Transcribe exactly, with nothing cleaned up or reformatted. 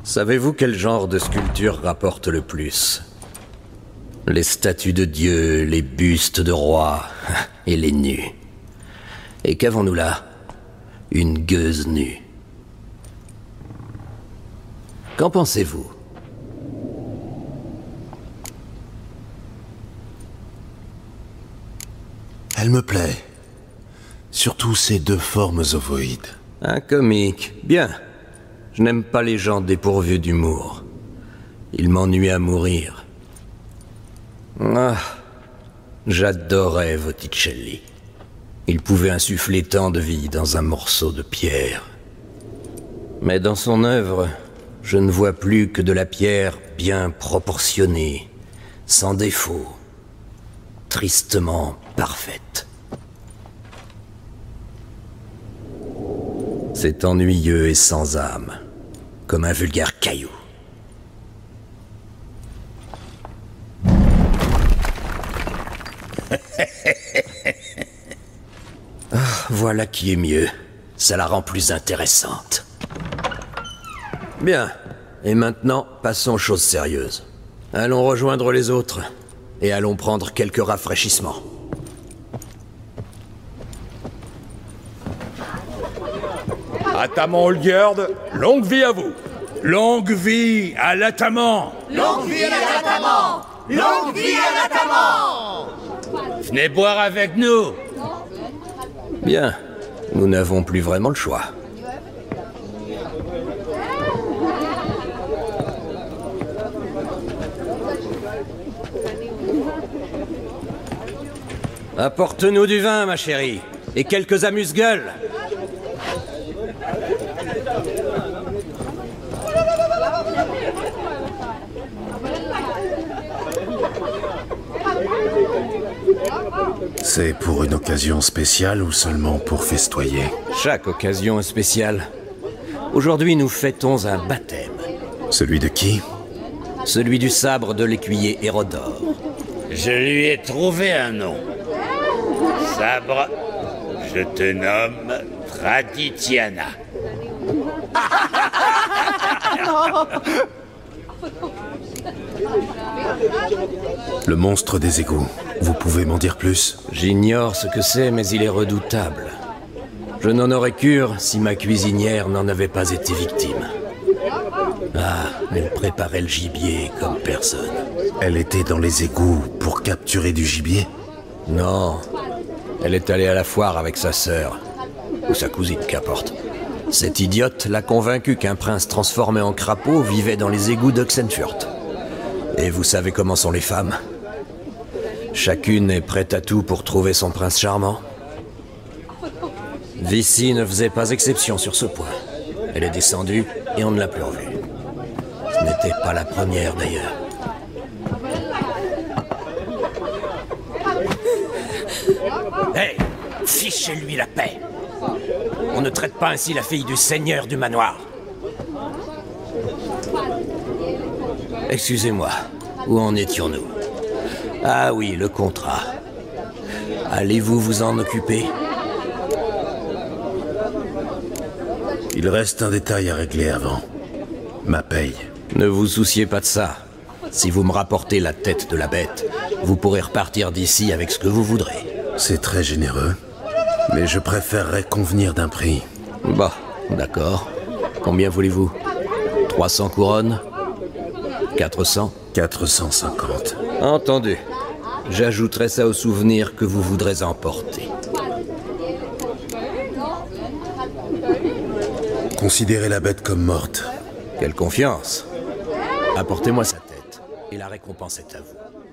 Savez-vous quel genre de sculpture rapporte le plus? Les statues de dieux, les bustes de rois et les nus. Et qu'avons-nous là? Une gueuse nue. Qu'en pensez-vous? Elle me plaît. Surtout ces deux formes ovoïdes. Un comique. Bien. Je n'aime pas les gens dépourvus d'humour. Ils m'ennuient à mourir. Ah, j'adorais Botticelli. Il pouvait insuffler tant de vie dans un morceau de pierre. Mais dans son œuvre, je ne vois plus que de la pierre bien proportionnée, sans défaut, tristement parfaite. C'est ennuyeux et sans âme, comme un vulgaire caillou. Ah, voilà qui est mieux. Ça la rend plus intéressante. Bien. Et maintenant, passons aux choses sérieuses. Allons rejoindre les autres. Et allons prendre quelques rafraîchissements. Atamant Olgierd, longue vie à vous. Longue vie à l'Atamant. Longue vie à l'Atamant. Longue vie à l'Atamant. Venez boire avec nous. Bien. Nous n'avons plus vraiment le choix. Apporte-nous du vin, ma chérie. Et quelques amuse-gueules. C'est pour une occasion spéciale ou seulement pour festoyer? Chaque occasion est spéciale. Aujourd'hui, nous fêtons un baptême. Celui de qui? Celui du sabre de l'écuyer Hérodore. Je lui ai trouvé un nom. Sabre, je te nomme Traditiana. Le monstre des égouts. Vous pouvez m'en dire plus? J'ignore ce que c'est, mais il est redoutable. Je n'en aurais cure si ma cuisinière n'en avait pas été victime. Ah, elle préparait le gibier comme personne. Elle était dans les égouts pour capturer du gibier? Non. Elle est allée à la foire avec sa sœur. Ou sa cousine, qu'importe. Cette idiote l'a convaincu qu'un prince transformé en crapaud vivait dans les égouts d'Oxenfurt. Et vous savez comment sont les femmes. Chacune est prête à tout pour trouver son prince charmant. Vici ne faisait pas exception sur ce point. Elle est descendue et on ne l'a plus revue. Ce n'était pas la première d'ailleurs. Hé, hey, fichez-lui la paix. On ne traite pas ainsi la fille du seigneur du manoir. Excusez-moi, où en étions-nous? Ah oui, le contrat. Allez-vous vous en occuper? Il reste un détail à régler avant. Ma paye. Ne vous souciez pas de ça. Si vous me rapportez la tête de la bête, vous pourrez repartir d'ici avec ce que vous voudrez. C'est très généreux, mais je préférerais convenir d'un prix. Bah, d'accord. Combien voulez-vous? trois cents couronnes? quatre cents? quatre cent cinquante. Entendu. J'ajouterai ça au souvenir que vous voudrez emporter. Considérez la bête comme morte. Quelle confiance. Apportez-moi sa tête, et la récompense est à vous.